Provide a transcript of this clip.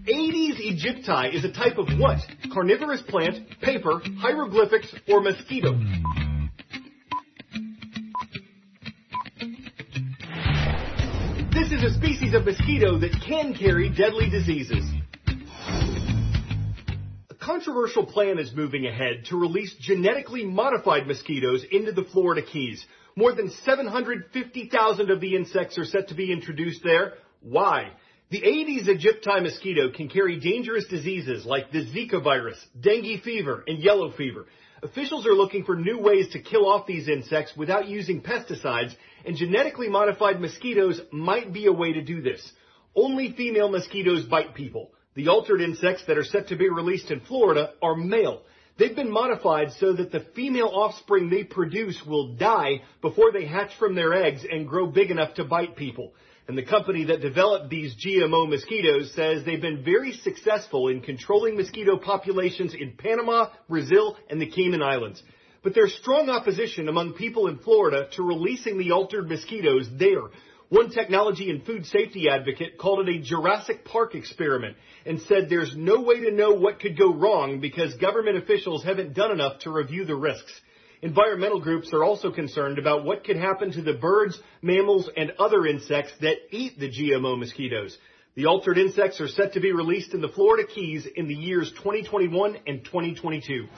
Aedes aegypti is a type of what? Carnivorous plant, paper, hieroglyphics, or mosquito? This is a species of mosquito that can carry deadly diseases. A controversial plan is moving ahead to release genetically modified mosquitoes into the Florida Keys. More than 750,000 of the insects are set to be introduced there. Why? The Aedes aegypti mosquito can carry dangerous diseases like the Zika virus, dengue fever, and yellow fever. Officials are looking for new ways to kill off these insects without using pesticides, and genetically modified mosquitoes might be a way to do this. Only female mosquitoes bite people. The altered insects that are set to be released in Florida are male. They've been modified so that the female offspring they produce will die before they hatch from their eggs and grow big enough to bite people. And the company that developed these GMO mosquitoes says they've been very successful in controlling mosquito populations in Panama, Brazil, and the Cayman Islands. But there's strong opposition among people in Florida to releasing the altered mosquitoes there. One technology and food safety advocate called it a Jurassic Park experiment and said there's no way to know what could go wrong because government officials haven't done enough to review the risks. Environmental groups are also concerned about what could happen to the birds, mammals, and other insects that eat the GMO mosquitoes. The altered insects are set to be released in the Florida Keys in the years 2021 and 2022.